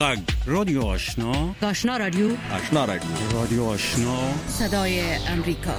رادیو آشنا، آشنا رادیو، آشنا رادیو، رادیو آشنا، صدای امریکا.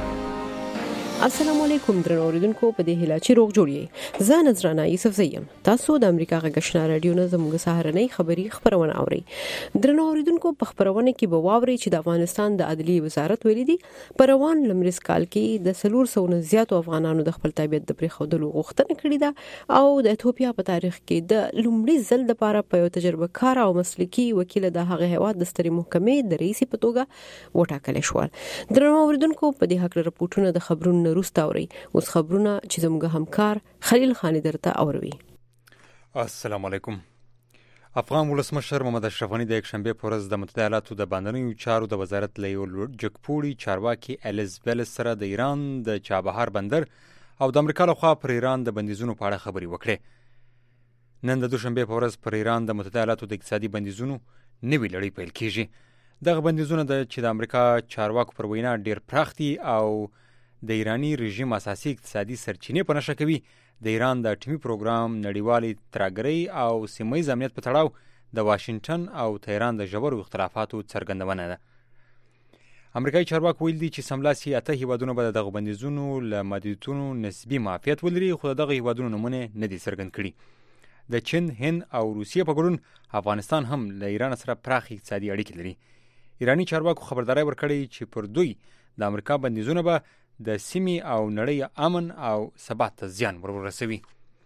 السلام علیکم درنو اوریدونکو، په دې هیله چې روغ جوړی. زه نذرانه یوسف زیم. تاسو د امریکا غږ آشنا رادیو نه زموږ سهارنۍ خبری خبرونه اورئ. درنو اوریدونکو، په خبرونه کې به واوري چې د افغانستان د عدلیې وزارت ویلي دي په روان لمریز کال کې د 400 نه زیاتو افغانانو د خپل تابعیت د پریښودلو غوښتنه کړې ده او د ایتوپیا په تاریخ کې د لومړي ځل لپاره په یو تجربه کار او مسلکي وکیل د هغه هیواد د ستري محکمې د رئیس په توګه وټاکل شو. درنو اوریدونکو، په دې حق راپورټونه د خبرونو روسته اوري. اوس خبرونه چې زموږ همکار خلیل خان درته اوروي. السلام علیکم. افغان ولسمشر محمد اشرف غنی د یکشنبه په ورځ د متحده ایالاتو د بهرنیو چارو د وزارت له یو جګپوړي چارواکي الیز ویلز سره د ایران د چابهار بندر او د امریکا لخوا پر ایران د بندیزونو په اړه خبرې وکړې. نن د دوشنبه په ورځ پر ایران د متحده ایالاتو د اقتصادي بندیزونو نوې لړۍ پیل کیږي. دغه بندیزونه چې د امریکا چارواکو پر وینا ډیر پراخ دي او د ایرانی رژیم اساسي اقتصادي سرچینې په نښه کوي. د ایران د اټومي پروګرام، نړیوالې ترهګرۍ او سیمه‌ییز امنیت په تړاو د واشنگټن او تهران د ژورو اختلافاتو څرګندونه ده. امریکایي چارواکو ویل دي چې سملاسي 8 هیوادونه به دغه بندیزونو له محدودیتونو نسبي معافیت ولري، خو دغه هیوادونو نومونه نه دي څرګند کړي. د چین، هند او روسیې په ګډون افغانستان هم له ایران سره پراخ اقتصادي اړیکې لري. ایرانی چارواکو خبرداري ورکړې چې پر دوی د امریکا بندیزونه به د سیمې او نړۍ امن او ثبات ته زیان ورسوي.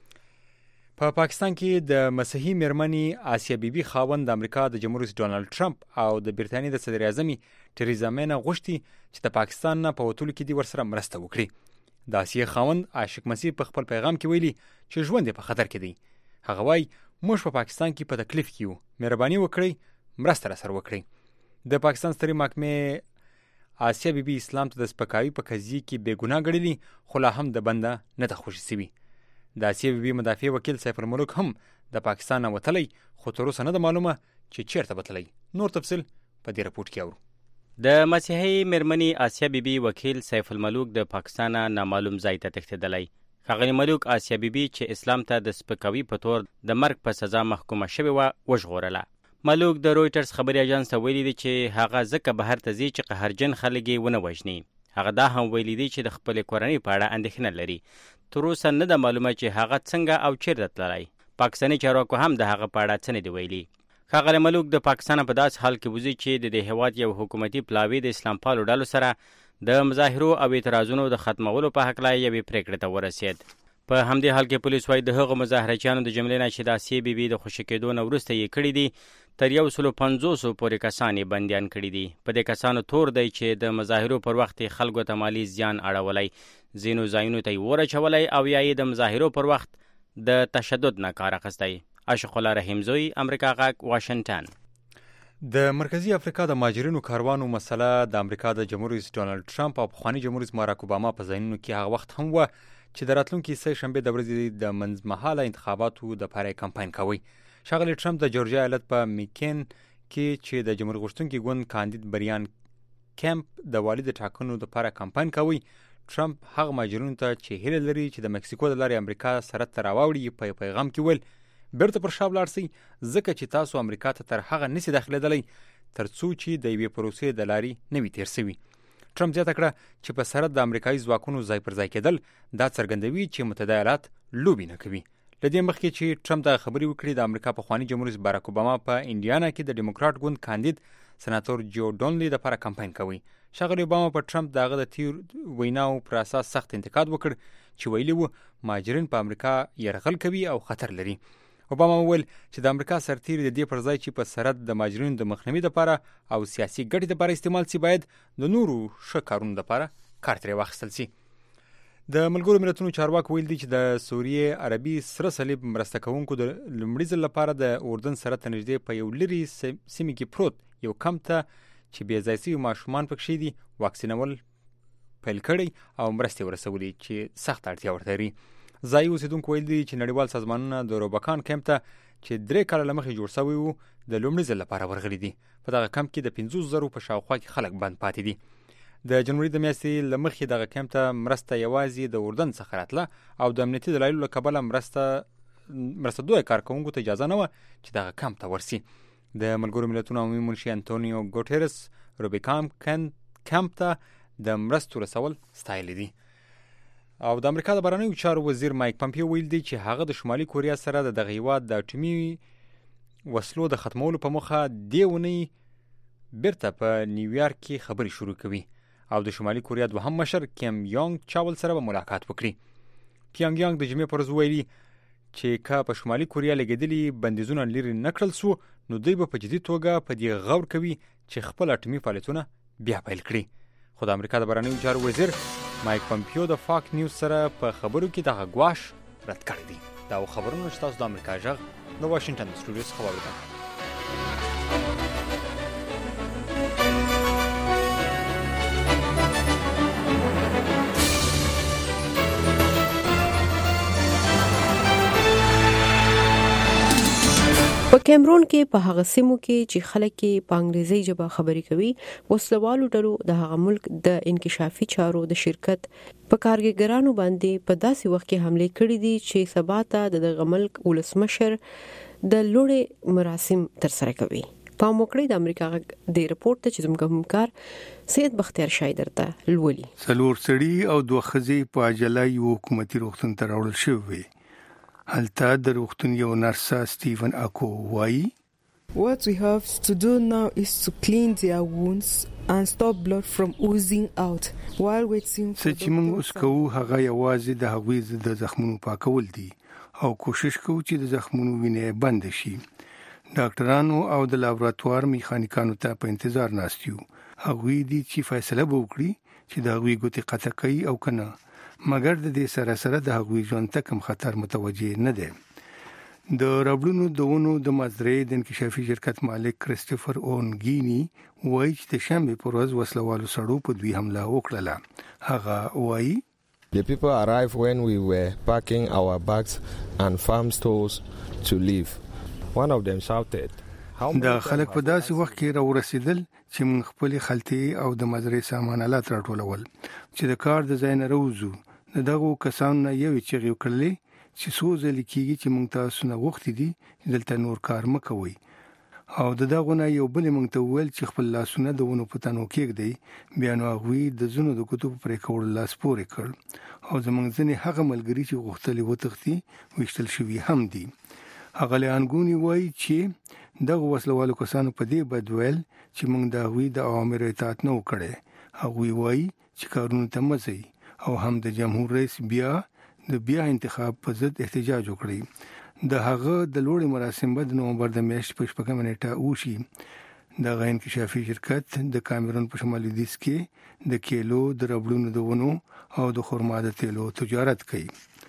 په پاکستان کې د مسیحي میرمنې آسیا بیبي خاوند د امریکا د جمهور رئیس ډونالد ټرمپ او د برتانیې د صدر اعظم ټریزا مې نه غوښتي چې د پاکستان نه په وتلو کې دې ورسره مرسته وکړي. د آسیا خاوند عاشق مسیح په خپل پیغام کې ویلي چې ژوند په خطر کې دی. هغه وایي موږ په پاکستان کې په تکلیف کې یو، مهرباني وکړئ مرسته راسره وکړئ. د پاکستان ستري محکمې آسیا بیبي اسلام ته د سپکاوي په قضیه کې بې ګناه ګڼلي، خو لا هم د بنده نه ده خوشي سوي. د آسیا بیبي مدافع وکیل سیف الملک هم د پاکستان نه وتلی، خو تر اوسه نه ده معلومه چې چیرته به تلی. نور تفصیل په دې راپورټ کې اورو. د مسیحي میرمنې آسیا بیبي وکیل سیف الملک د پاکستان نامعلوم ځای ته تښتېدلی. ښاغلي ملوک آسیا بیبي چې اسلام ته د سپکاوي په تور د مرګ په سزا محکومه شوې وه وژغورله. ملوک د رویټرز خبري اژانس ته ویلي دي چې هغه ځکه بهر ته ځي چې قهرجن خلک یې ونه وژني. هغه دا هم ویلي دي چې د خپلې کورنۍ په اړه اندېښنه لري. تر اوسه نه ده معلومه چې هغه څنګه او چیرته تللی. پاکستاني چارواکو هم د هغه په اړه څه نه دي ویلي. ښاغلی ملوک د پاکستان په داسې حال کې وځي چې د دې هېواد یو حکومتي پلاوي د اسلام پالو ډلو سره د مظاهرو او اعتراضونو د ختمولو په هکله یوې پرېکړې ته ورسېد. په همدې حال کې پولیس وایي د هغو مظاهرچیانو د جملې نه چې د آسیا بیبي د خوشي کېدو نه وروسته یې کړي دي تر 150 پورې کسان یې بندیان کړي دي. په دې کسانو تور دی چې د مظاهرو پر وخت خلکو ته مالي زیان اړولی، ځینو ځایونو ته یې اور اچولی او یا یې د مظاهرو پر وخت د تشدد نه کار اخیستی. عاشق الله رحیمزوی، امریکا غږ، واشنگټن. د مرکزی افریقا د مهاجرینو کاروانو مسله د امریکا د جمهور رئیس ډونالد ټرمپ او پخوانی جمهور رئیس باراک اوباما په ذهنونو کې هغه وخت هم و چې د راتلونکي سه شنبې د ورځې د منځمهاله انتخاباتو دپاره کمپاین کوي. ښاغلی ټرمپ د جورجیا ایالت په میکین کې چې د جمهوریت غوښتونکي ګوند کاندید بریان کیمپ د والي د ټاکنو دپاره کمپاین کوي. ټرمپ هغه مهاجرینو ته چې هیله لري چې د مکسیکو د لارې امریکا سرحد ته راواوړي په پیغام کې ویل بیرته پر شا ولاړ سئ، ځکه چې تاسو امریکا ته تر هغه نسئ داخلېدلی تر څو چې د یوې پروسې د لارې نه وي تېر سوي. ټرمپ زیاته کړه چې په سرحد د امریکایي ځواکونو ځای پر ځای کېدل دا څرګندوي چې متحده ایالات لوبې نه کوي. له دې مخکې چې ټرمپ دغه خبرې وکړي، د امریکا پخواني جمهور رئیس باراک اوباما په انډیانا کې د ډیموکراټ ګوند کاندید سناتور جو ډونلي دپاره کمپاین کوي. ښاغلی اوباما په ټرمپ د هغه د تیر ویناو پر اساس سخت انتقاد وکړ چې ویلي و مهاجرین په امریکا یرغل کوي او خطر لري. اوباما وویل چې د امریکا سرتیري د دې پر ځای چې په سرحد د مهاجرینو د مخنیوي دپاره او سیاسي ګټې دپاره استعمال سي، باید د نورو ښه کارونو دپاره کار ترې واخیستل سي. د ملګرو ملتونو چارواکو ویل دي چې د سوریې عربي سره صلیب مرسته کوونکو د لومړي ځل لپاره د اردن سرحد ته نږدې په یو لرې سیمې کې پروت یو کمپ ته چې بې ځای سوي ماشومان پکښې دي واکسینول پیل کړی او مرستې ورسولي چې سخت اړتیا ورته لري. ځایي اوسېدونکو ویل دي چې نړیوال سازمانونه د روبکان کمپ ته چې 3 کاله له مخکې جوړ سوی و د لومړي ځل لپاره ورغلي دي. په دغه کمپ کې د 50,000 په شاوخوا کې خلک بند پاتې دي. د جنوري د میاشتې له مخکې دغه کمپ ته مرسته یوازې د اردن څخه راتله او د امنیتي دلایلو له کبله مرسته دوی کارکوونکو ته اجازه نه وه چې دغه کمپ ته ورسي. د ملګرو ملتونو عمومي منشي انټونیو ګوټيرس روبیکام کمپ ته د مرستو رسول ستایلی دي. او د امریکا د بهرنیو چارو وزیر مایک پمپیو ویل دی چې هغه د شمالي کوریا سره د دغه هیواد د اټومي وسلو د ختمولو په موخه دیونی بیرته په نیویارک کې خبري شروع کوي او د شمالي کوریا دوهم مشر کیم یونګ چاول سره به ملاقات وکړي. پیانګ یانګ د جمعې پر ورځ ویلي چې که په شمالي کوریا لګیدلي بندیزونه لري نکړل سو نو دوی به په جدي توګه په دې غور کوي چې خپل اټومي فعالیتونه بیا پیل کړي. خو د امریکا د بهرنیو چارو وزیر مایک پمپیو د فاک نیوز سره په خبرو کې دغه ګواښ رد کړی دی. دا خبرونه چې تاسو د امریکا غږ د واشنگټن سټوډیو څخه واوریدل. په کیمرون کې په هغه سیمو کې چې خلک په انګریزي ژبه خبري کوي وسلوالو ډلو د هغه ملک د انکشافي چارو د شرکت په کارګرانو باندې په داسې وخت کې حمله کړې دي چې سبا ته دغه ملک ولسمشر د لوړې مراسم ترسره کوي. په موکړې د امریکا د ریپورت ته چې زموږ همکار سید بختیار شایدر ته لولي سلور سړي او دوه ښځې په عجله یو حکومتي روغتون ته راوړل شوي. هلته د روغتون یو نرسه سټیفن اکو وایي What we have to do now is to clean their wounds and stop blood from oozing out while waiting for چې موږ اوس کوو هغه یوازې د هغوی د زخمونو پاکول دي او کوشش کوو چې د زخمونو وینې بند شي. ډاکټرانو او د لابراتوار میخانیکانو ته په انتظار ناست یو. هغوی دي چې فیصله وکړي چې د هغوی ګوتې قطع کوي او کنه، مګر د دې سره سره د هغوی ژوند ته کوم خطر متوجه نه دی. د ربړونو دونو د مزرعې د انکشافي شرکت مالک کریسټوفر اونګینی وایي چې د شنبې پر ورځ وسلوالو سړو په دوی حمله وکړه. هغه وایي The people arrived when we were packing our bags and farm stores to leave. One of them shouted, دا خلک په داسې وخت کې راورسېدل چې موږ خپل خلطې او د مزرعې سامانالات راټولول چې د کار د ځای نه راوځو. د دغو کسانو نه یو چیغې وکړلې چې څو ځلې کېږي چې موږ تاسو نه غوښتي دي دلته نور کار مه کوئ. او د دغو نه یو بل موږ ته وویل چې خپل لاسونه د ونو په تنو کېږدئ. بیا نو هغوی د ځینو د کتبو پرې کولو لاس پورې کړ او زموږ ځینې هغه ملګري چې غوښتل وتښتي ویشتل شوي هم دي. هغه لانګونی وایي چې دغه وسلوالو کسانو په دې بد ویل چې موږ د هغوی د اوامرو اطاعت نه وکړی. هغوی وایي چې کارونو ته مه ځئ او هم د جمهور رئیس بیا انتخاب په ضد احتجاج وکړي. د هغه د لوړې مراسم به د نومبر د میاشتې په 6 نیټه وشي. د انکشافي شرکت د کامرون په شمالي لویدیځ کې د کیلو د ربړونو د ونو او د خرما د تیلو تجارت کوي.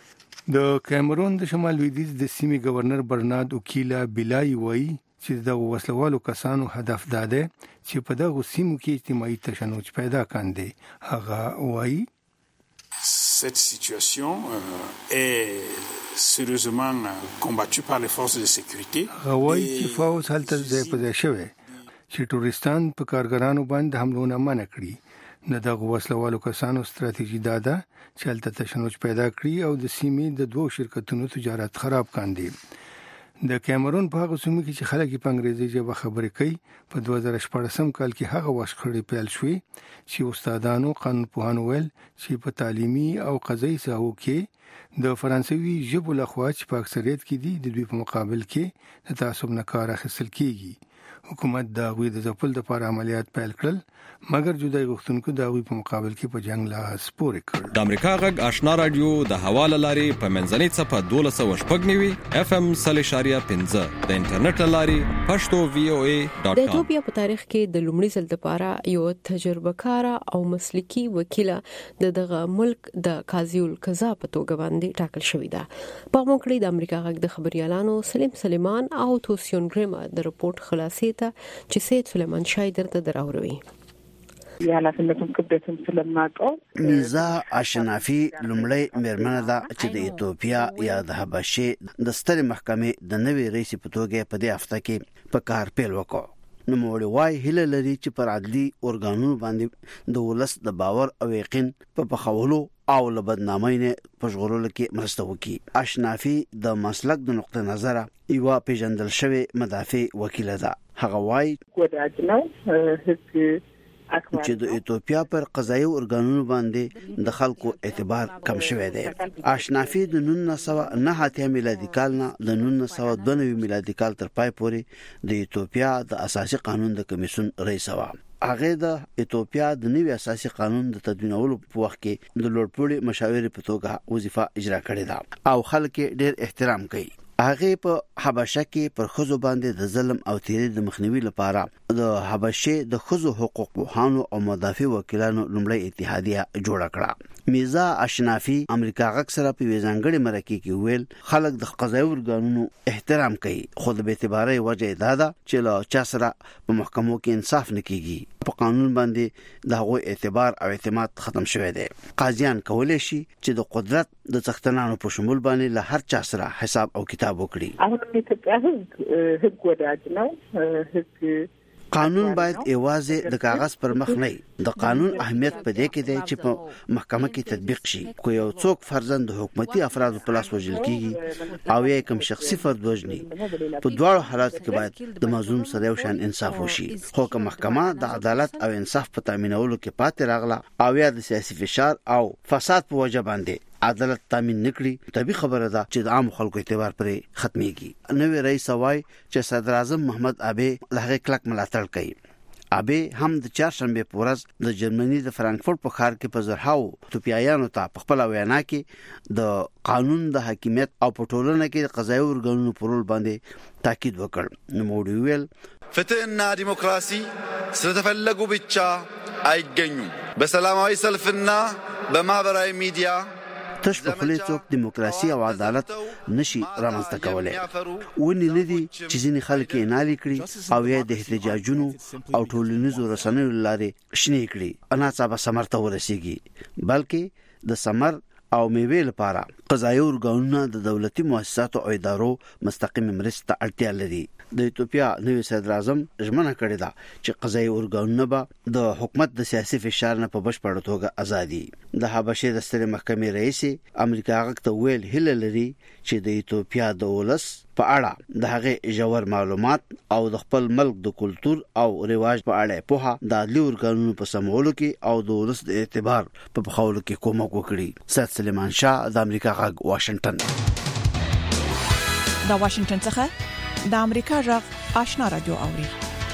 د کامرون د شمال لویدیځ د سیمې گورنر برنارد اوکیلا بیلای وایي چې د وسلوالو کسانو هدف دا دی چې په دغه سیمو کې اجتماعي تشنج پیدا کاندي. هغه وایي Cette situation est sérieusement combattue par les forces de sécurité. هوایی چې فوز هلته ځای په ځای شوی چې ټوریستان په کارګرانو باندې حملونه منع کړي. نه دغه وسلوالو کسانو ستراتیژي دا ده چې هلته تشنج پیدا کړي او د سیمې د دوه شرکتونو تجارت خراب کاندي. د کیمرون په هغه سیمه کې چې خلک په انګریزي ژبه خبرې کوي په 2014 کال کې هغه وشخړې پیل شوې چې استادانو قانونپوهانو ویل چې په تعلیمي او قضایي ساحو کې د فرانسوي ژبو لخوا چې په اکثریت کې دي د دوی په مقابل کې د تعصب نه کار اخیستل کیږي. حکومت دا غوي د ځپل لپاره عملیات پیل کړل مګر جدای غوښتونکو دا غوي په مقابل کې په جنگ لاس پورې کړ. د امریکا غږ آشنا رادیو د حواله لاري په منځنۍ صفه 1290 FM 3.15 د انټرنیټ لاري pashto.voa.com. د ایتوپیا په تاریخ کې د لومړي ځل لپاره یو تجربه کار او مسلکي وکیل دغه ملک د قاضي القضا په توګه باندې ټاکل شوی ده. په موکړې د امریکا غږ د خبريالانو سلیم سلیمان او توسیون ګریم د رپورت خلاصې چې سید سلیمان شایدر ته دراوروي. የኃላፊነቱን ክብደትም ስለማውቀው میزا اشنافي لومړی مېرمنه ده چې د ایتوپیا یا د حبشې د سترې محکمې د نوي رئیس په توګه په دې هفته کې په کار پیل وکړ. نو موړي وای هله لري چې پر عدلي اورګانونو باندې د ولس د باور او یقین په پخولو او له بدنامۍ نه پښغورلو کې مرسته وکړي. اشنافي د مسلک د نقطه نظر یو پیژندل شوی مدافع وکیل ده. هغه وای چې د ایتوپیا پر قضایي اورګانونو باندې د خلکو اعتبار کم شوی دی. اشنافي د 1909 میلادي کال نه د 1992 میلادي کال تر پای پورې د ایتوپیا د اساسي قانون د کمیسیون رئیس و. هغه د ایتوپیا د نوي اساسي قانون د تدوینولو په وخت کې د لوړپوړي مشاور په توګه وظیفه اجرا کړې ده او خلک ډېر احترام کوي. هغه په حبشه کې پر خزو باندې د ظلم او تیري د مخنیوي لپاره د حبشه د خزو حقوق پوهانو او مدافع وکیلانو لومړی اتحادیه جوړه کړه. میزا اشنافي امریکا غږ سره په وزنګړي مرکه کې ویل خلک د قضایي اورګانونو احترام کوي خو د بیتبارۍ وجه دا ده چې له چا سره په محکمو کې انصاف نه کیږي. په قانون باندې د هغوی اعتبار او اعتماد ختم شوی دی. قاضیان کولای شي چې د قدرت د څښتنانو په شمول باندې له هر چا سره حساب او کتاب وکړي. قانون باید ایوازه د کاغذ پر مخ نه د قانون اهمیت په دې کې دی چې په محکمه کې تطبیق شي. کو یو څوک فرضاً د حکومتي افرادو په لاس وژل کیږي او یا کوم شخصي فرد وژني په دواړو حالاتو کې باید د مظلوم سره یو شان انصاف وشي. خو که محکمه د عدالت او انصاف په تامینولو کې پاتې راغله او یا د سیاسي فشار او فساد په وجه باندې عدالت تامین نکړي طبيعي خبره ده چې د عام خلکو اعتبار پرې ختميږي. نوې رئیس وای چې صدر اعظم محمد ابي له کلک ملاتړ کوي. ابي هم د چهارشنبه په ورځ د جرمني د فرانکفورت په ښار کې په زرهاو توپیایانو ته په خپل وینا کې د قانون د حاکمیت او په ټولنه کې د قضایي اورګانونو پر رول باندې تاکید وکړ. نو موږ ویل ፍትህና ዲሞክራሲ ስለተፈለጉ ብቻ አይገኙም በሰላማዊ ሰልፍና በማህበራዊ ሚዲያ تش په خلی څوک دیموکراسي او عدالت نشي رامنځته کولای. ونی ندي چې ځینې خلک یې نالي کړي او یا د احتجاجونو او ټولنیزو رسنیو لارې شنې کړي. انا څه به ثمر ته ورسیږي بلکې د ثمر او میوې لپاره قضایي اورګانونه د دولتي مؤسساتو او ادارو مستقیم مرسته اړتیا لري. د ایتوپیا نوی صدر اعظم ژمنه کړې ده چې قضایي اورګانونه به د حکومت د سیاسي فشار نه په بشپړ توګه ازادي. د حبشه د ستر محکمې رئیس امریکا غږ ته ویل هله لري چې د ایتوپیا د ولس په اړه د هغه ژور معلومات او د خپل ملک د کلچر او رواج په اړه په د عدلي اورګانونو په سمولو کې او د ولس د اعتبار په بخولو کې کومک وکړي. سید سلیمان شاه د امریکا غږ واشنگټن. د واشنگټن څخه د امریکا غږ آشنا رادیو اوري.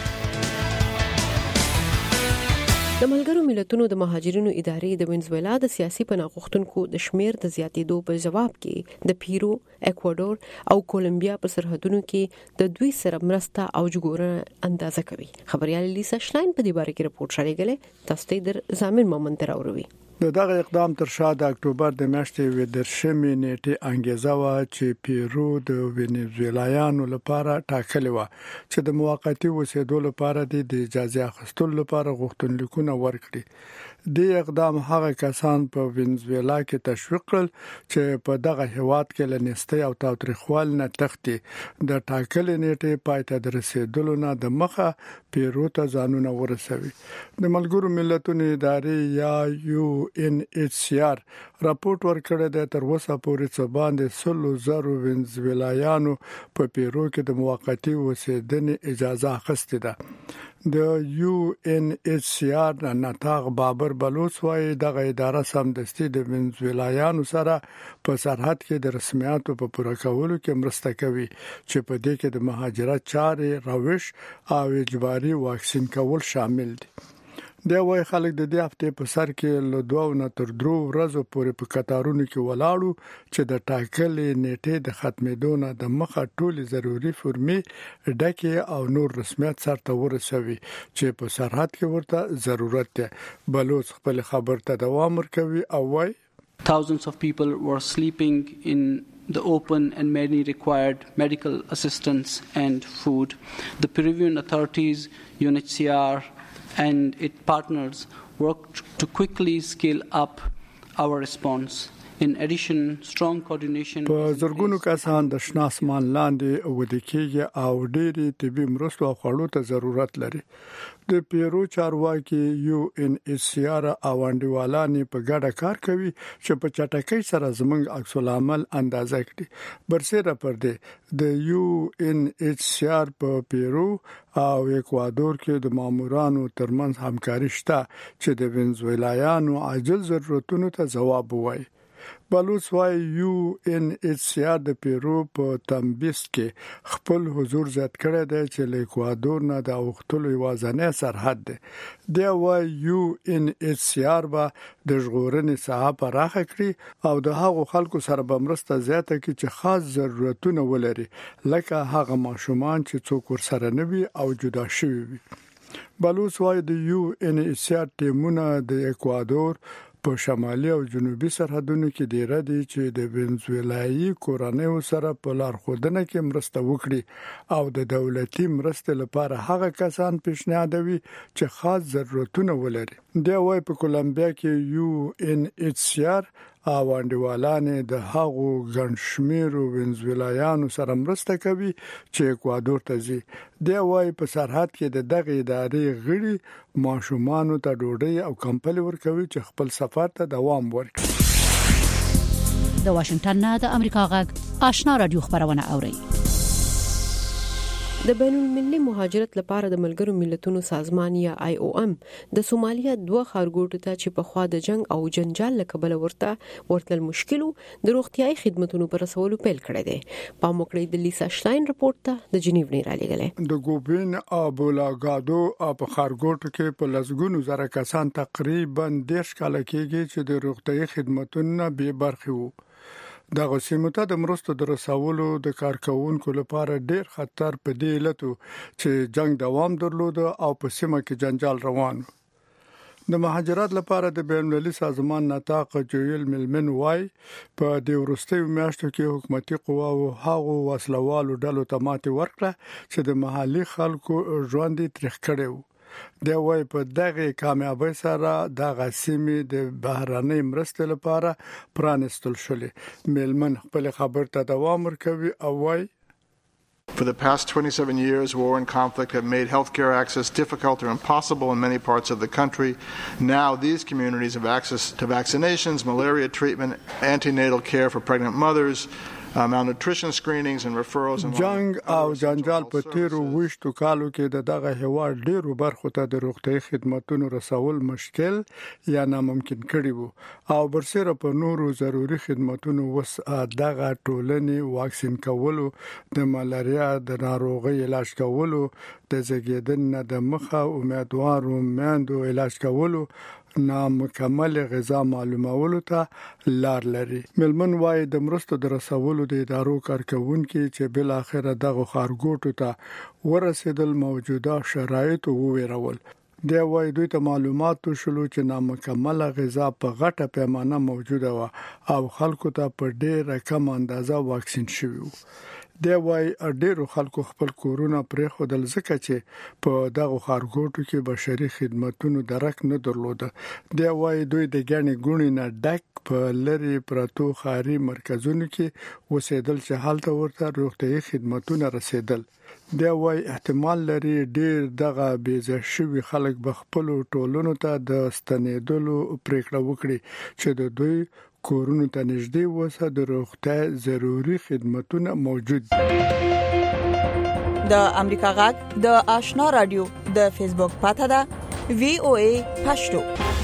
د ملګرو ملتونو د مهاجرینو ادارې د وینزویلا د سیاسي پناه غوښتونکو د شمیر د زیاتېدو په جواب کې د پیرو، اکوادور او کولمبیا په سرحدونو کې د دوی سره مرسته او جوړونه اندازه کوي. خبريال لیسا شلاین په دې باره کې رپورټ شریکه تاسو ته در زامن مومنت راوړي. دغه اقدام تر شا د اکتوبر د میاشتې ودرشمې نیټه انګیزه وا چې پیرو د وینزویلایانو لپاره ټاکلې و چې د موقتی اوسېدو لپاره د اجازه اخیستلو لپاره غوښتنلیکونه ورکړي. د اقدام هغه کسان په وینزویلا کې تشویق کړل چې په دغه هیواد کې لنیستي او تاوتریخوال نه تختی د ټاکلې نیټه پاتې د رسیدلو نه د مخه پیرو ته ځانونه ورسوي. د ملګرو ملتونو ادارې یا UNHCR راپورټ ورکړی دی تر اوسه پورې څه باندې 100,000 وینزویلایانو په پیرو کې د موقتی اوسېدنې اجازه اخیستې ده. د UNHCR نتاغ بابر بلوچ وايي دغه اداره سمدستي د وینزویلایانو سره په سرحد کې د رسمیاتو په پوره کولو کې مرسته کوي چې په دې کې د مهاجرت چارې روش او اجباري واکسین کول شامل دي. دا وای خلک د دې هفته په سر کې له 2 نه تر 3 ورځې پورې په قطارونو کې ولاړو چې د ټاکلې نیټې د ختمېدو نه د مخه ټولي ضروري فرمې ډکه او نور رسمیت سره ورسوي چې په سرحد کې ورته ضرورت ده. بلوچ خپل خبر ته دوام ورکوي او وای Thousands of people were sleeping in the open and many required medical assistance and food. The Peruvian authorities, UNHCR and its partners worked to quickly scale up our response. In addition, strong coordination په زرګونو کسان د شنه اسمان لاندې ودې کېږي او ډېری طبي مرستو او خوړو ته ضرورت لري. د پیرو چارواکي UNHCR او انډیوالان په ګډه کار کوي چې په چټکۍ سره زموږ عکس العمل اندازه کړي. برسېره پر دې د UNHCR په پیرو او اکوادور کې د مامورانو ترمنځ همکاري شته چې د وینزویلایانو عاجل ضرورتونو ته ځواب ووایي. بلوچ وايي UNHCR د پیرو په تمبیس کې خپل حضور زیات کړی دی چې له اکوادور نه د اوختلو یوازینی سرحد دی. دی وايي UNHCR به د ژغورنې ساحه پراخه کړي او د هغو خلکو سره به مرسته زیاته کړي چې خاص ضرورتونه ولري لکه هغه ماشومان چې څوک ورسره نه وي او جدا شوي وي. بلوچ وايي د UNHCR ټیمونه د اکوادور په شمالي او جنوبي سرحدونو کې ډیر دي چې د وینزویلایي کورنیو سره په لارښودنه کې مرسته وکړي او د دولتي مرستې لپاره هغه کسان پیشنهادوي چې خاص ضرورتونه ولري. دا وايي په کولمبیا کې UNHCR او انډیوالان د هغو ګڼشمیرو وینزویلایانو سره مرسته کوي چې اکوادور ته ځي. دا وايي په سرحد کې د دغه ادارې غړي ماشومانو ته ډوډۍ او کمپل ورکوي چې خپل سفر ته دوام ورکړي. د واشنگټن نه د امریکا غږ آشنا رادیو خبرونه اوري. د بین المللي مهاجرت لپاره د ملګرو ملتونو سازمان یا IOM د سومالیا دوه خارګوټو ته چې په خوا د جنگ او جنجال لکبل ورتل مشکلو د روغتيایي خدماتو پر رسولو پیل کړی دی. په موکړې د لیسا شلاین رپورت ته د جنیو نه را لګلې. د ګوبین ابولاګادو په خارګوټو کې په لسګونو زره کسان تقریبا 10 کال کېږي چې د روغتيایي خدماتو نه به برخه وو. د غسیمو ته د مرستو د رسولو د کارکونکو لپاره ډیر خطر په دی لته چې جنگ دوام درلود او په سیمه کې جنجال روان. د مهاجرت لپاره د بین المللي سازمان نطاق جویل ملمن وای په د ورستیو میاشتو کې حکومتي قوا او هغو وسلوالو ډلو ته ماتې ورکړه چې د محلي خلکو ژوند تریخ کړي. دا وايي په دغه کامیابی سره د غسیمې د بهراني مرستې لپاره پرانستل شولې. ملمن خپل خبر ته دوام ورکوي او وايي For the past 27 years, war and conflict have made healthcare access difficult or impossible in many parts of the country. Now these communities have access to vaccinations, malaria treatment, antenatal care for pregnant mothers, malnutrition screenings and referrals. جنگ او جنجال په تیرو وشتو کالو کې دغه هوار ډیرو برخو ته د روغتي خدماتو رسول مشکل یا ناممکن کړي وو او برسره په نورو ضروري خدماتو وس دغه ټولنې واکسین کولو، د ملاریا د ناروغي علاج کولو، د زګیدن د مخه امیدوارو میندو علاج کولو، نامکمل غذا معلومولو ته لار لري. ملمن وايي د مرستو د رسولو د ادارو کارکونکو چې بل اخر دغه خارګوټو ته ورسېدل موجوده شرایط وویرول. دا وايي دوی ته معلومات شلو چې نامکمل غذا په غټه پیمانه موجوده و او خلکو ته په ډېره کم اندازه واکسین شوی. دا وايي ډېرو خلکو خپل کورونه پرې خودل ځکه چې په دغه خارګوټو کې بشري خدماتو درک نه درلوده. دا وايي دوی د ګڼې ګونې نه ډک په لری پراتو خاري مرکزونو کې وسیدل چې حالت ورته روغتيایي خدماتو رسیدل. دا وايي احتمال لري ډېر دغه بیزه شوی خلک به خپل ټولونو ته د ستنېدلو پریکړه وکړي چې د دوی کورونو ته نږدې وسه د روغتیا ضروري خدماتونه موجود دي. د امریکا غږ د آشنا رادیو د فیسبوک پاڼه ده VOA پښتو.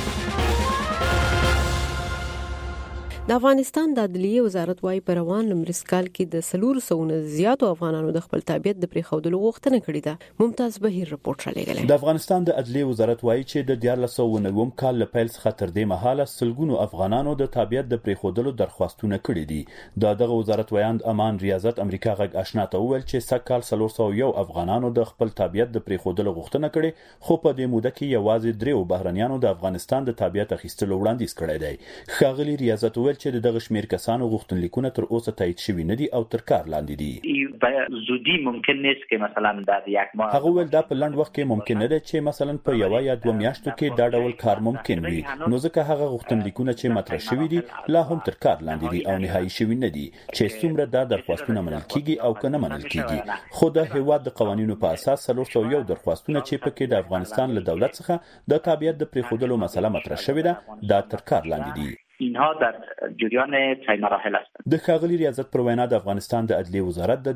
د افغانستان د عدلیه وزارت وايي په روان لمریسکال کې د 400 زیاتو افغانانو د خپل تابعیت د پریښودلو غوښتنه کړې ده. ممتاز بهیر رپورټ را لګلې. د افغانستان د عدلیه وزارت وايي چې د 1990 کال له پیل څخه تر دې مهاله سلګونو افغانانو د تابعیت د پریښودلو درخواستونه کړې دي. دغه وزارت وایاند امان ریاضت امریکا غږ آشنا ته وویل چې سکهال 401 افغانانو د خپل تابعیت د پریښودلو غوښتنه کړې، خو په دې موده کې یوازې 3 بهرنیانو د افغانستان د تابعیت اخیستلو وړاندیز کړی دی. ښاغلي ریاضت وویل چې دغه شمیر کسانو غوښتنلیکونه تر اوسه تایید شوي نه دي او تر کار لاندې دي. زودی ممکن نیست که مثلا در یک ماه هغه ویل دا په لنډ وخت کې ممکن نه ده چې مثلا په یو یا دوه میاشتو کې دا ډول کار ممکن وي، نو ځکه هغه غوښتنلیکونه چې مطرح شوي دي لا هم تر کار لاندې دي او نهایی شوي نه دي چې څومره دا درخواستونه منل کیږي او کنه منل کیږي. خو د هیواد د قوانینو په اساس 301 درخواستونه چې پکې د افغانستان له دولت څخه د تابعیت د پریښودلو مسله مطرح شوې ده دا تر کار لاندې دي. اینها در جریان طی مراحل هستند. د ښاغلي ریاضت پر وینا د افغانستان د عدلیې وزارت د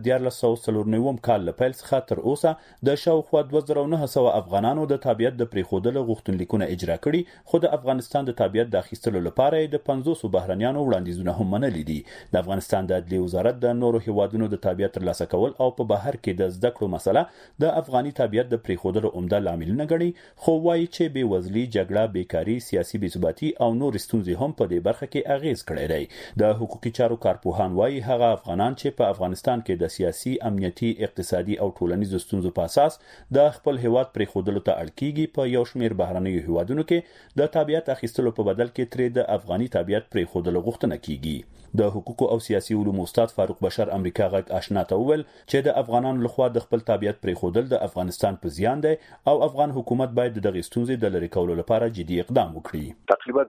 1449 کال له پیل څخه تر اوسه د شاوخوا 2900 افغانانو د تابعیت د پریښودلو غوښتنلیکونه اجرا کړي، خو د افغانستان د تابعیت د اخیستلو لپاره د 500 بهرنیانو وړاندیزونه هم منلي دي. د افغانستان د عدلیې وزارت د نورو هیوادونو د تابعیت ترلاسه کول او په بهر کې د زده کړو مسله د افغاني تابعیت د پریښودلو عمده لاملونه ګڼي، خو وایي چې بې وزلي، جګړه، بیکاري، سیاسي بې ثباتي او نور ستونزې هم په دې برخه کې اغیز کړی دی. د حقوقي چارو کارپوهان وایي هغه افغانان چې په افغانستان کې د سیاسي، امنیتي، اقتصادي او ټولنیزو ستونزو په اساس د خپل هیواد پریښودلو ته اړ کیږي، په یو شمېر بهرنیو هیوادونو کې د تابعیت اخیستلو په بدل کې ترې د افغاني تابعیت پریښودلو غوښتنه کیږي. د حقوقو او سیاسي علومو استاد فاروق بشر امریکا غږ آشنا ته وویل چې د افغانانو لخوا د خپل تابعیت پریښودل د افغانستان په زیان دی او افغان حکومت باید دغه ستونزې د لرې کولو لپاره جدي اقدام وکړي. تقریبا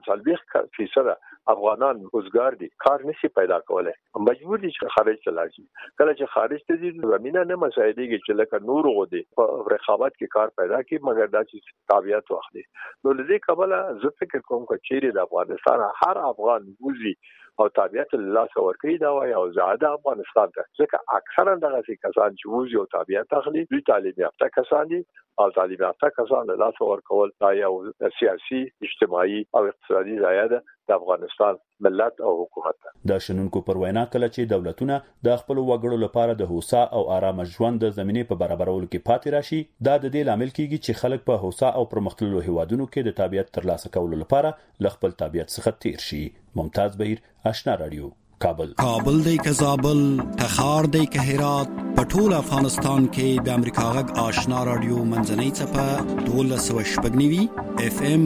40% افغانان روزګار دي، کار نشي پیدا کولای، مجبور دي چې خارج ته لاړ شي. کله چې خارج ته ځي زمينه نه مساعدېږي چې لکه نور غوډي په رقابت کې کار پیدا کړي، مګر دا چې تابعیت واخلي. نو لدې کبله زه فکر کوم چې چیرې د افغانستان هر افغان وزي او تابعیت الله څور کوي دا وایي او زیاده افغانستان ته، ځکه اکثرا دغه کسان چې وزي او تابعیت اخلي دوی تعلیم یافته کسان دي او تعلیم یافته کسان له څور کول دا یو سیاسي، اجتماعي او اقتصادي ضایعه ده د افغانستان ملت او حکومت. د شنونکو پر وینا کله چې دولتونه د خپل وګړو لپاره د هوسا او آرام ژوند د زمينې په برابرولو کې پاتې راشي، دا د دې لامل کیږي چې خلک په هوسا او پرمختللو هیوادونو کې د تابعیت ترلاسه کولو لپاره ل خپل تابعیت څخه تیر شي. ممتاز بهیر، آشنا رادیو، کابل دی که زابل، تخار دی که هرات، په ټول افغانستان کې د امریکا غږ آشنا رادیو منځنۍ څپه 1290 FM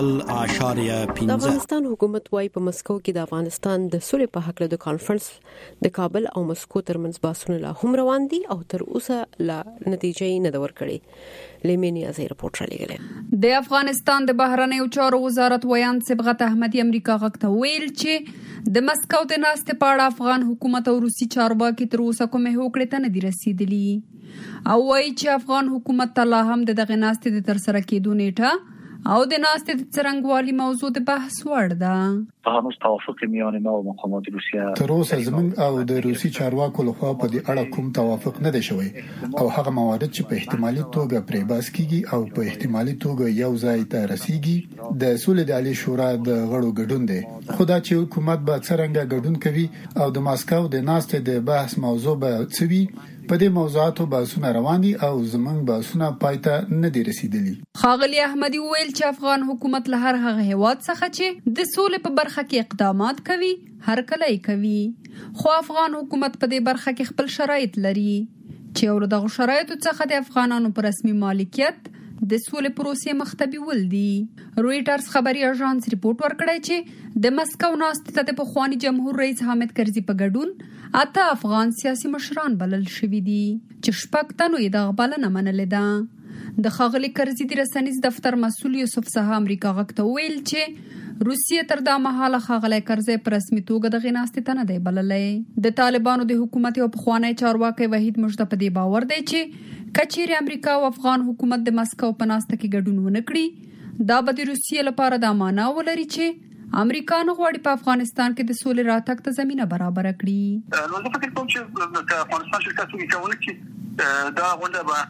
0.5. د افغانستان حکومت وايي په مسکو کې د افغانستان د صلح په حق له کانفرنس د کابل او مسکو ترمنځ بحثونه لا هم روان دي او تر اوسه لا نتیجې نه دا ورکړي. لیمینی ازي رپورټ را لګلې. د افغانستان د بهرنیو چارو وزارت ویان صبغت احمدی امریکا غږ ته ویل چې د مسکو د ناستې په اړه افغان حکومت او روسي چارواکي تر اوسه کومه هوکړه ته نه دي رسیدلي او وايي چې افغان حکومت ته لا هم دغه ناستې د ترسره کېدو نیټه او د ناستې د څرنګوالي موضوع د بحث وړ ده. هنوز توافق میان ما و مقامات روسیه تر اوسه زموږ او د روسي چارواکو لخوا په دې اړه کوم توافق نه دی شوی او هغه موارد چې په احتمالي توګه پرې باس کیږي او په احتمالي توګه یو ځای ته رسیږي د سولې د عالی شورا د غړو ګډون دی. خو دا چې حکومت به څرنګه ګډون کوي او د ماسکو د ناستې د بحث موضوع به څه وي، په دې موضوعاتو بحثونه روان دي او زموږ بحثونه پایته نه دي رسیدلي. ښاغلي احمدي ویل چې افغان حکومت له هر هغه هیواد څخه چې د سولې په برخه کې اقدامات کوي هر کله یې کوي، خو افغان حکومت په دې برخه کې خپل شرایط لري چې اور دغه شرایطو څخه د افغانانو پر رسمي مالکیت د سولې پروسې مخته بیول دي. رويټرز خبري اژانس ریپورت ورکړی چې د مسکو ناستې ته د پخوانی جمهور رئیس حامد کرزي په ګډون 8 افغان سیاسي مشران بلل شوي دي چې 6 تنو یې د بلنه منلې ده. د ښاغلي کرزي د رسنیز دفتر مسؤل یوسف سها امریکا غږ ته ویل چې روسیه تر دا مهاله ښاغلی کرزي په رسمي توګه د غناستې ته نه دی بللی. د طالبانو د حکومت او پخوانی چارواکي وحید مجده په دې باور دی چې کچېرې امریکا او افغان حکومت د مسکو په ناسته کې ګډون ونه کړي، دا به د روسیې لپاره دا معنا ولري چې امریکا نه غواړي په افغانستان کې د سولې راتګ ته زمينه برابر کړي. نو زه فکر کوم چې د افغانستان شرکت کوي چې دا غونډه به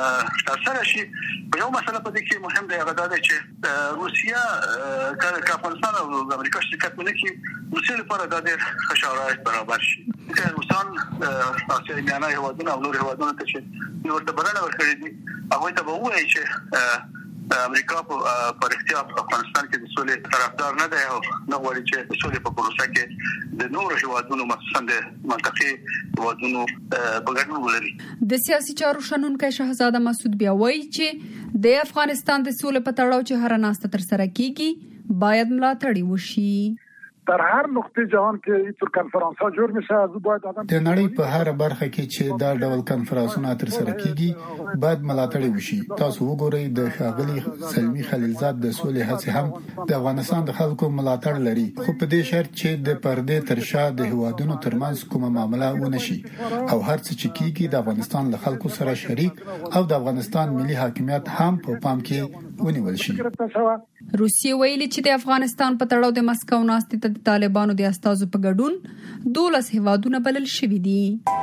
ترسره شي. په یو مسله په دې کې مهم دی هغه دا چې روسیا که افغانستان او امریکا شرکت ونه کړي، روسیا لپاره دا ډېر ښه شرایط برابر شي. که روسان اسیا میانه هیوادونه او نور هیوادونه ته چې ورته بلنه ورکړي دي، هغوی ته به ووایي چې امریکا په اړتیا په افغانستان کې د سولې طرفدار نه دی او نه غواړي چې د سولې په پروسه کې د نورو هیوادونو مخصوصا د منطقې هیوادونو په ګډون ولري. د سیاسي چارو شنونکی شهزاده مسعود بیا وایي چې د افغانستان د سولې په تړاو چې هر ناسته تر سره کیږي باید ملاتړ وشي. در هر نقطه جهان که اینطور کنفرانس ها جور میشه از باید آدم د نړۍ په هر برخه کې چې دا ډول کنفرانسونه ترسره کیږي باید ملاتړ وشي. تاسو وګورئ د ښاغلي سلمی خلیلزاد د سولې هڅې هم د افغانستان د خلکو ملاتړ لري، خو په دې شرط چې د پردې تر شا د هوادونو ترمنځ کومه معامله ونه شي او هر څه چې کیږي د افغانستان له خلکو سره شریک او د افغانستان ملي حاکمیت هم په پام کې ونیول شي. روسیې ویلي چې د افغانستان په تړاو د مسکو ناستې ته د طالبانو د استازو په ګډون 12 هیوادونه بلل شوي دي.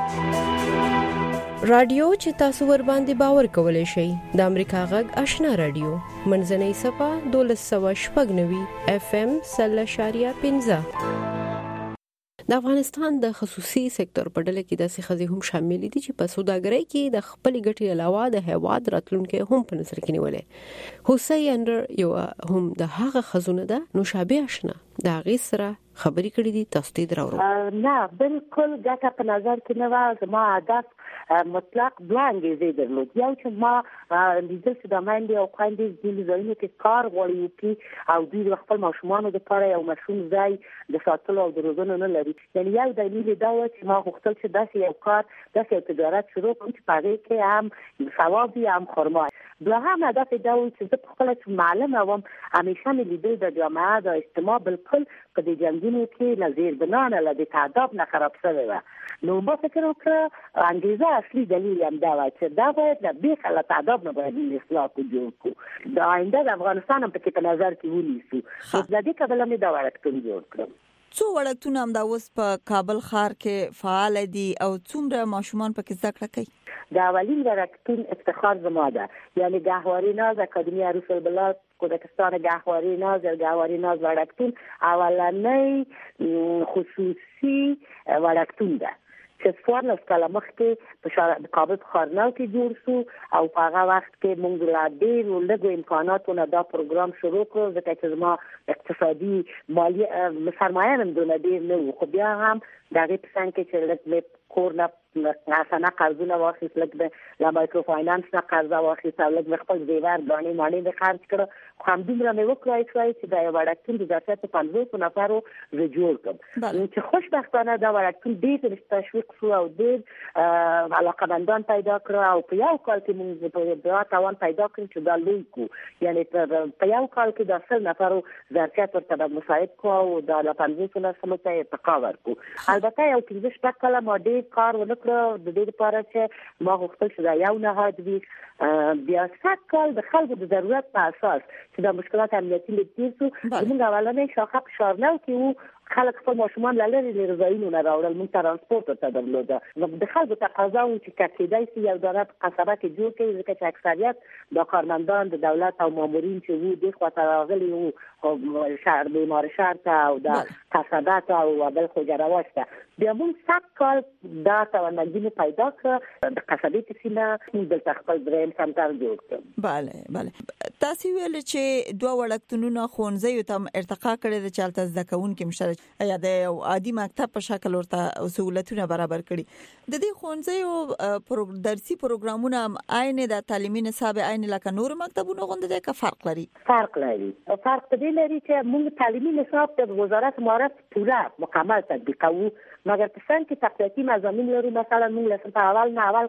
رادیو چې تاسو ور باندې باور کولای شئ د امریکا غږ آشنا رادیو منځنۍ صفه 1290 FM 0.15 د افغانستان د خصوصي سکتور په ډله کې داسې خزي هم شامل دي چې په سوداګرۍ کې د خپل ګټې علاوه د هیواد راتلونکي هم په نظر کې نیولې. حسین اندر یو هم د هغه خزونه ده نو شابه آشنا دا غي سره خبري کړې دي تاسو ته درو. نه بالکل ګټه په نظر کې نه و. ما هدف مطلق بلانګ زی درلود. یو چې ما لیدل چې د باندې او خويندې د ځایونو کې کار غوړي او دوی خپل ماشومان د لپاره یو مشون ځای د ساتلو او د روزنې نه لري. یعنی یو دلیل دا و چې ما غوښتل چې داسې یو کار داسې تجارت شروع کړم چې په دې کې هم ثوابي هم خرما. بل هم هدف دا و چې زه خپل معلم وم همیشه مې لیدل د جامعه د اجتماع بالکل په دې جنګونو کې نظیر بنانه لدی تعداد نه خراب شوی و. نو ما فکر وکړ انګریزا اصلي دلیل هم دا و چې دا باید د بیخ له تعداد نه باید اصلاح جوړ کو د آینده د افغانستان هم په نظر کې ونیسو. د دې کبل مې دا ورکړم جوړ کړم. څو وړکتون هم دا اوس په کابل ښار کې فعال دي او څومره ماشومان پکې زده کړه کوي؟ د اولین وړکتون افتخار زما ده، یعنی گهواری ناز اکادمی عروس البلاد کودکستان گهواری ناز وړکتون اولنی خصوصي وړکتون ده چې څوارلس کاله مخکې په کابل ښارنو کې جوړ شو او په هغه وخت کې موږ لا ډېرو لږو امکاناتو نه دا پروګرام شروع کړو ځکه چې زما اقتصادي مالی سرمایه هم دونه ډېر نه و. خو بیا هم د هغې په څنګ کې چې لږ کور نه اسانه قرضونه واخیست، لږ د مایکرو فاینانس نه قرضه واخیست او لږ خپل زیور دانې مانې د خرج کړه. خو همدومره مې وکړای چې دا یو وړکتون د ظرفیت 50 نفرو زه جوړ کړم چې خوشبختانه دا وړکتون ډېر تشویق شو او ډېر علاقمندان پیدا کړ او په یو کال کې موږ په بیا توان پیدا کړ چې دا لوی کو. یعنی په یو کال کې د 100 نفرو ظرفیت ورته مساعد کو او د 50 نفرو ته ارتقا ورکو. البته یو 15 کاله ما ډېر کار ونکړ د دې لپاره چې ما غوښتل چې دا یو نهاد وي. بیا 7 کال د خلکو د ضرورت په اساس چې د مشکلات امنیتي لپاره موږ اولنې شاخه په ښارنو کې وو. خلک خپل ماشومان لري لرزاینو نه راوړل، موږ ترانسپورت ته درلوده. د خلکو تقاضا و چې کېدای شي یو دولت قصبه کې جوړ کړي ځکه چې اکثریت د کارمندان د دولت او مامورین چې وو د خواته راغلي وو شهر بیمار شهر ته او د قصبه ته او بل خو جراوات ته. بیا موږ 7 کال دا توانمندي پیدا کړ د قصبې په سیمه موږ د خپل دریم سنټر جوړ کړ. bale تاسو ویل چې دوه وړکتونونه خونځي ته ارتقا کړي د چالت زکون کې مشترک یا د عادي مکتب په شکل ورته سہولتونه برابر کړي. د دې خونځي درسي پروګرامونه عین د تعلیمي نصاب عین لکه نور مکتبونو غونډه کې فرق لري. فرق دې لري چې موږ تعلیمي نصاب د وزارت معرف پورا مکمل تطبیق کوو، مګر په څنګه کې تقریبي مضامین لري. مثلا موږ لسه اول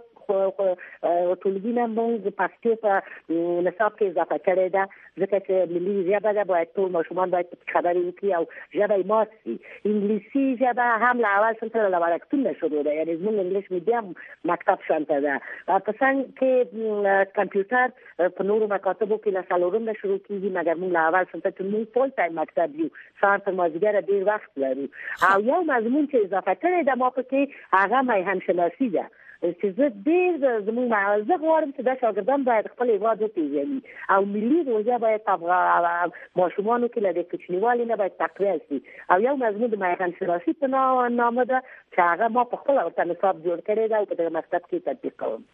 ټولګي نه موږ پښتو په نصاب کې اضافه کړې ده ځکه چې ملي ژبه ده، باید ټول ماشومان باید خبرې وکړي او ژبه یې مات شي. انګلیسي ژبه هم له اول څخه له وړکتون نه شروع ده، یعنی زموږ انګلیش میډیم مکتب شانته ده. په څنګه کې کمپیوټر په نورو مکاتبو کې له څلورم نه شروع کیږي، مګر موږ له اول څخه چې موږ فول ټایم مکتب یو سهار تر مازدیګر ډېر وخت لرو. او یو مضمون چې اضافه کړی ده ما پکې هغه میهنشناسي ده چې زه ډېر زموږ معزز غواړم چې دا شاګردان باید خپل هیواد وپېژني او ملي روحیه باید ماشومانو کې له دې کوچنیوالي نه باید تقویه شي. او یو مضمون د میهنشناسي په نامه ده چې هغه ما په خپله ورته نصاب جوړ کړی ده او په دغه مکتب کې تطبیق کوم.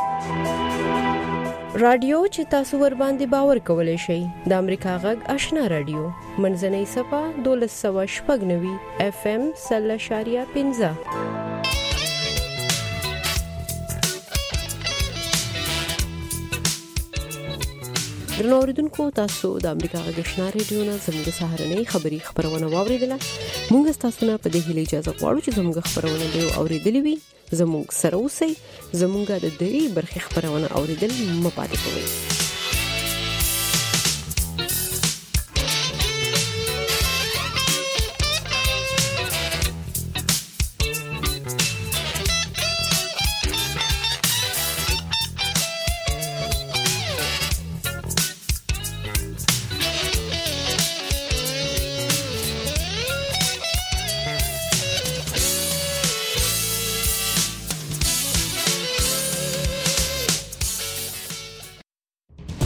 رادیو چې تاسو ور باندې باور کولای شئ د امریکا غږ آشنا رادیو منځنۍ صفه 1290 FM 0.15. درنو اوریدونکو تاسو د امریکا غږ رادیو نه زموږ سهارنۍ خبری خبرونه واوریدله. موږ تاسو نه په دې هیله اجازه غواړو چې زموږ خبرونه به اوریدلې وي. زموږ سره اوسئ. زموږ د دې برخې خبرونه اوریدل مپاتې کوئ.